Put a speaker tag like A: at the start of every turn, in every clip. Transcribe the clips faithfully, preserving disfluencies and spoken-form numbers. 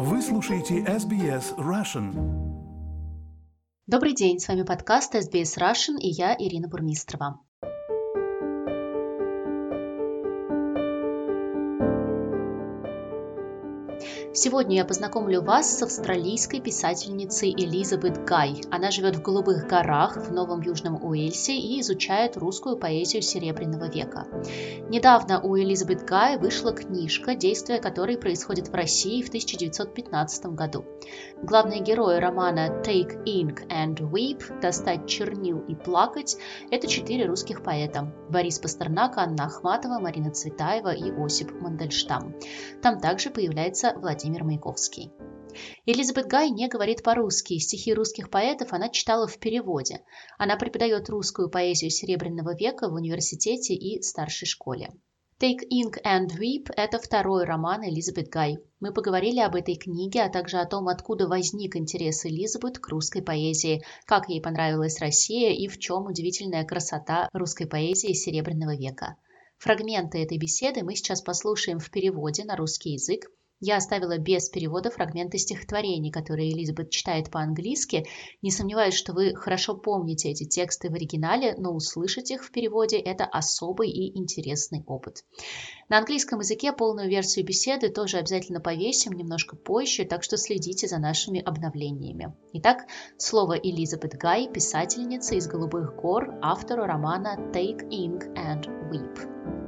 A: Вы слушаете эс би эс Russian.
B: Добрый день, с вами подкаст эс би эс Russian и я, Ирина Бурмистрова. Сегодня я познакомлю вас с австралийской писательницей Элизабет Гай. Она живет в Голубых горах в Новом Южном Уэльсе и изучает русскую поэзию Серебряного века. Недавно у Элизабет Гай вышла книжка, действие которой происходит в России в тысяча девятьсот пятнадцатом году. Главные герои романа «Take ink and weep» «Достать чернил и плакать» — это четыре русских поэта: Борис Пастернак, Анна Ахматова, Марина Цветаева и Осип Мандельштам. Там также появляется Владимир Маяковский. Элизабет Гай не говорит по-русски, стихи русских поэтов она читала в переводе. Она преподает русскую поэзию Серебряного века в университете и старшей школе. «Take ink and weep» — это второй роман Элизабет Гай. Мы поговорили об этой книге, а также о том, откуда возник интерес Элизабет к русской поэзии, как ей понравилась Россия и в чем удивительная красота русской поэзии Серебряного века. Фрагменты этой беседы мы сейчас послушаем в переводе на русский язык. Я оставила без перевода фрагменты стихотворений, которые Элизабет читает по-английски. Не сомневаюсь, что вы хорошо помните эти тексты в оригинале, но услышать их в переводе – это особый и интересный опыт. На английском языке полную версию беседы тоже обязательно повесим немножко позже, так что следите за нашими обновлениями. Итак, слово Элизабет Гай, писательница из Голубых гор, автору романа «Take ink and weep».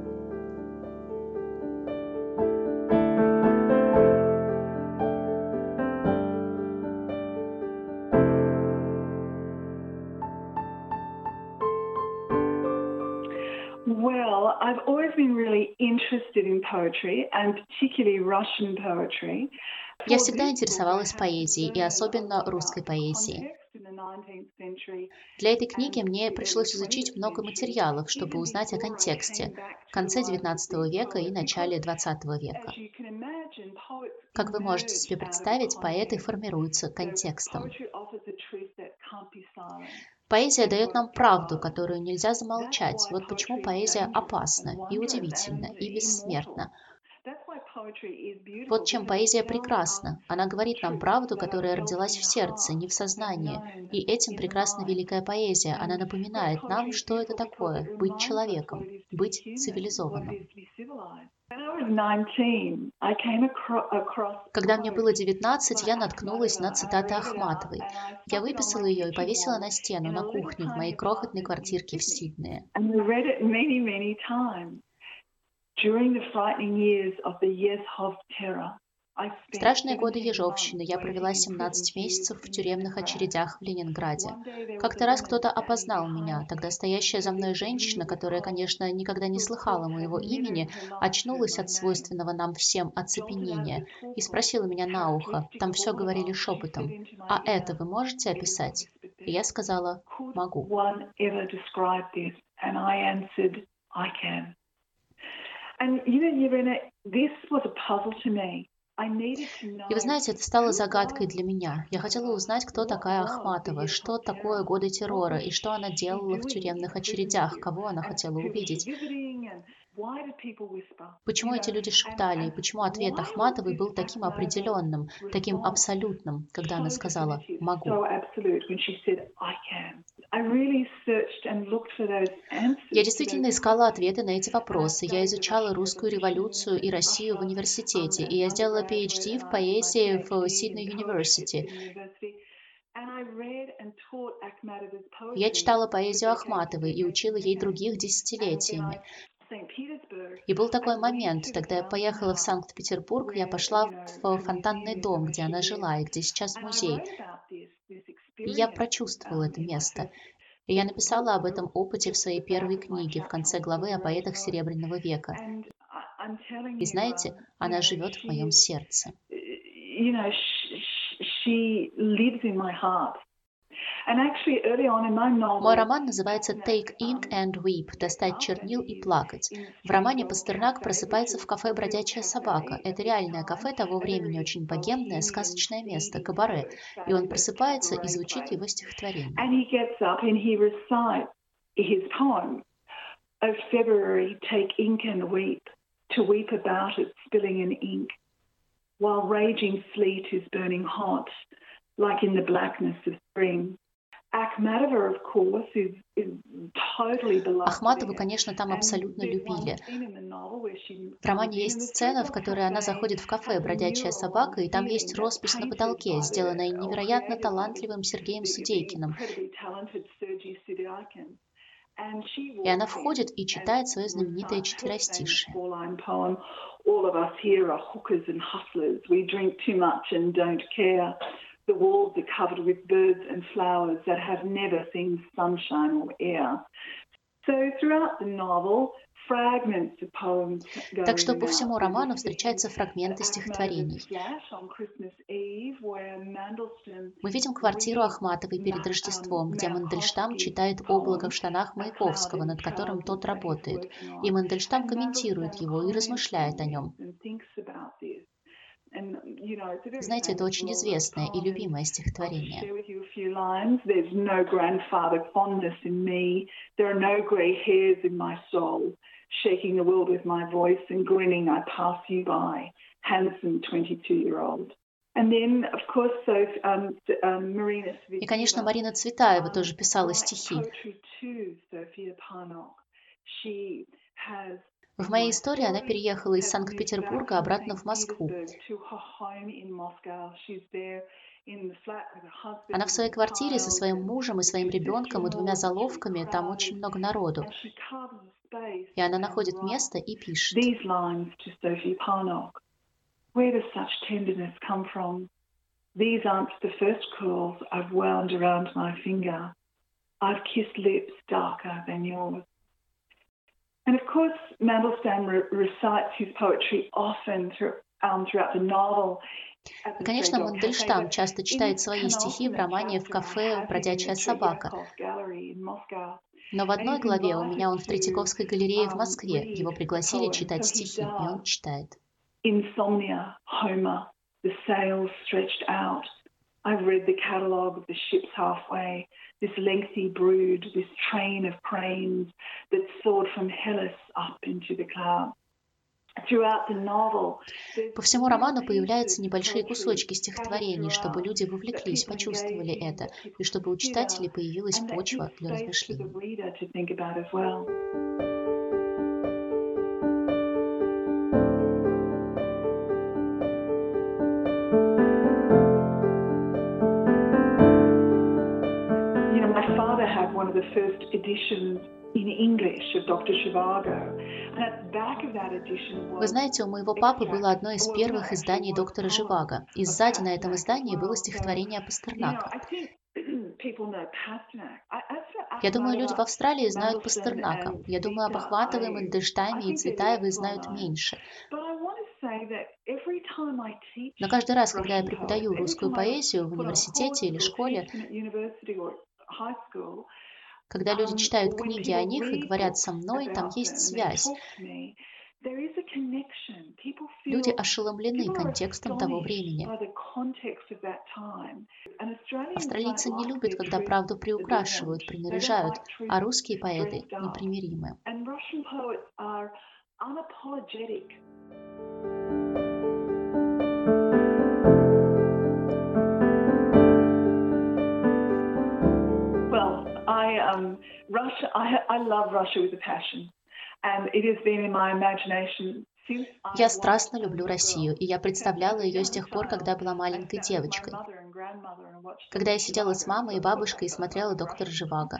C: Well, I've always been really interested in poetry, and particularly Russian poetry.
B: Я всегда интересовалась поэзией, и особенно русской поэзией. Для этой книги мне пришлось изучить много материалов, чтобы узнать о контексте в конце девятнадцатого века и начале двадцатого века. Как вы можете себе представить, поэты формируются контекстом. Поэзия дает нам правду, которую нельзя замолчать. Вот почему поэзия опасна и удивительна, и бессмертна. Вот чем поэзия прекрасна. Она говорит нам правду, которая родилась в сердце, не в сознании. И этим прекрасна великая поэзия. Она напоминает нам, что это такое — быть человеком, быть цивилизованным. Когда мне было девятнадцать, я наткнулась на цитаты Ахматовой. Я выписала ее и повесила на стену на кухне в моей крохотной квартирке в Сиднее. В страшные годы ежовщины я провела семнадцать месяцев в тюремных очередях в Ленинграде. Как-то раз кто-то опознал меня. Тогда стоящая за мной женщина, которая, конечно, никогда не слыхала моего имени, очнулась от свойственного нам всем оцепенения и спросила меня на ухо, там все говорили шепотом: «А это вы можете описать?» И я сказала: «Могу». И вы знаете, это стало загадкой для меня. Я хотела узнать, кто такая Ахматова, что такое годы террора и что она делала в тюремных очередях, кого она хотела увидеть. Почему эти люди шептали, и почему ответ Ахматовой был таким определенным, таким абсолютным, когда она сказала «могу». Я действительно искала ответы на эти вопросы. Я изучала русскую революцию и Россию в университете, и я сделала пи эйч ди в поэзии в Сидней Университи. Я читала поэзию Ахматовой и учила ей других десятилетиями. И был такой момент, тогда я поехала в Санкт-Петербург, я пошла в фонтанный дом, где она жила, и где сейчас музей. И я прочувствовала это место. И я написала об этом опыте в своей первой книге, в конце главы о поэтах Серебряного века. И знаете, она живет в моем сердце. Мой роман называется «Take ink and weep» — «Достать чернил и плакать». В романе Пастернак просыпается в кафе «Бродячая собака». Это реальное кафе того времени, очень богемное, сказочное место, кабаре. И он просыпается, и звучит его стихотворение.
C: while raging sleet is burning hot, like in the blackness of spring. Akhmatova, of course, is, is totally beloved.
B: Ахматову, конечно, там абсолютно любили. В романе есть сцена, в которой она заходит в кафе «Бродячая собака», и там есть роспись на потолке, сделанная невероятно талантливым Сергеем Судейкиным. И она входит и читает свое знаменитое четверостишие.
C: The walls are covered with birds and flowers that have never seen sunshine or air. So throughout the novel, fragments of poems go
B: Так что по
C: in and
B: всему
C: out.
B: роману встречаются фрагменты
C: Ahmatova's
B: стихотворений.
C: flat on Christmas Eve, where Mandelstam
B: Мы видим квартиру Ахматовой перед Рождеством, где Мандельштам читает «Облако в штанах» Маяковского, над которым тот работает. И Мандельштам комментирует его и размышляет о нем. Знаете, это очень известное и любимое стихотворение.
C: There's no grandfather fondness in me. There are no grey hairs in my soul. Shaking the world with my voice and grinning, I pass you by, handsome twenty-two-year-old. And then, of course, so, um, um, Marina Tsvetaeva.
B: И, конечно, Марина Цветаева тоже писала стихи. В моей истории она переехала из Санкт-Петербурга обратно в Москву. Она в своей квартире со своим мужем и своим ребенком и двумя заловками, там очень много народу. И она находит место и пишет.
C: Where does such tenderness come from? These aren't the first curls I've wound around my finger. I've kissed lips darker than yours. And of course, Mandelstam re- recites his poetry often through, um, throughout the novel.
B: И, конечно, Мандельштам часто читает свои стихи в романе «В кафе «Бродячая собака». Но в одной главе «У меня он в Третьяковской галерее в Москве» его пригласили читать стихи, и он читает.
C: Insomnia, Homer, the sails stretched out. I've read the catalogue of the ships halfway, this lengthy brood, this train of cranes that soared from Hellas up into the clouds. Throughout the novel,
B: по всему роману появляются небольшие кусочки стихотворений, чтобы люди вовлеклись, почувствовали это, и чтобы у читателей появилась почва для размышлений.
C: One of the first editions in English of доктор Zhivago. And at the back of that edition was...
B: Вы знаете, у моего папы было одно из первых изданий доктора Живаго, и сзади на этом издании было стихотворение Пастернака. Я думаю, люди в Австралии знают Пастернака. Я думаю, об Ахматовой, Мандельштаме и Цветаевой знают меньше. Но каждый раз, когда я преподаю русскую поэзию в университете или школе, когда люди читают книги о них и говорят со мной, там есть связь. Люди ошеломлены контекстом того времени. Австралийцы не любят, когда правду приукрашивают, принаряжают, а русские поэты непримиримы.
C: I, um, Russia, I, I love Russia with a passion, and it has been in my imagination since I
B: Я страстно люблю Россию, и я представляла ее с тех пор, когда была маленькой девочкой. Когда я сидела с мамой и бабушкой и смотрела доктора Живаго.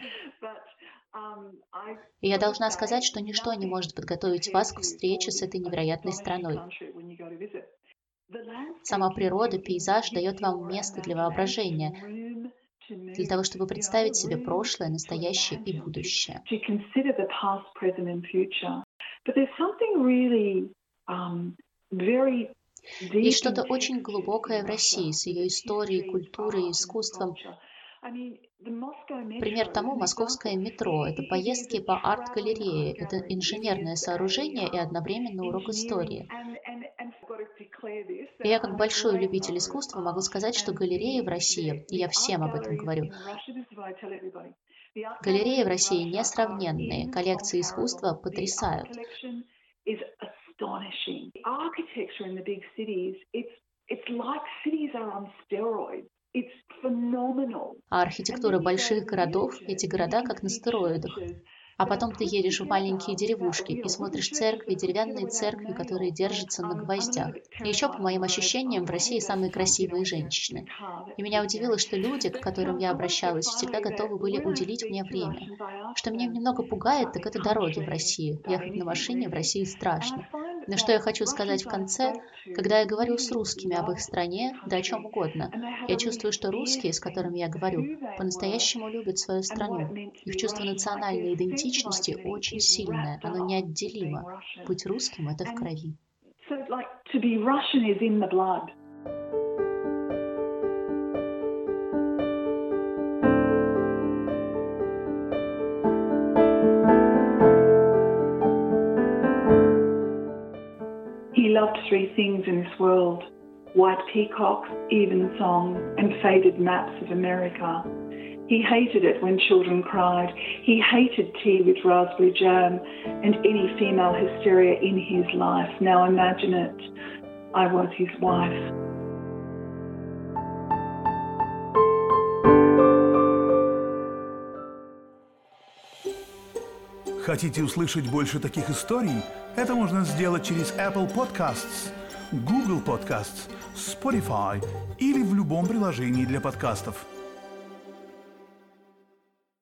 B: И я должна сказать, что ничто не может подготовить вас к встрече с этой невероятной страной. Сама природа, пейзаж дает вам место для воображения, для того, чтобы представить себе прошлое, настоящее и будущее. Есть что-то очень глубокое в России с ее историей, культурой, искусством. Пример тому московское метро. Это поездки по арт-галерее. Это инженерное сооружение и одновременно урок истории. И я, как большой любитель искусства, могу сказать, что галереи в России, и я всем об этом говорю, галереи в России несравненные, коллекции искусства потрясают.
C: It's like cities are on steroids. It's phenomenal.
B: А архитектура больших городов, эти города как на стероидах. А потом ты едешь в маленькие деревушки и смотришь церкви, деревянные церкви, которые держатся на гвоздях. И еще, по моим ощущениям, в России самые красивые женщины. И меня удивило, что люди, к которым я обращалась, всегда готовы были уделить мне время. Что меня немного пугает, так это дороги в России. Ехать на машине в России страшно. Но что я хочу сказать в конце, когда я говорю с русскими об их стране, да о чем угодно, я чувствую, что русские, с которыми я говорю, по-настоящему любят свою страну. Их чувство национальной идентичности очень сильное, оно неотделимо. Быть русским – это в крови.
C: He loved three things in this world: white peacocks, evensong, and faded maps of America. He hated it when children cried. He hated tea with raspberry jam and any female hysteria in his life. Now imagine it. I was his wife.
A: Хотите услышать больше таких историй? Это можно сделать через Apple Podcasts, Google Podcasts, Spotify или в любом приложении для подкастов.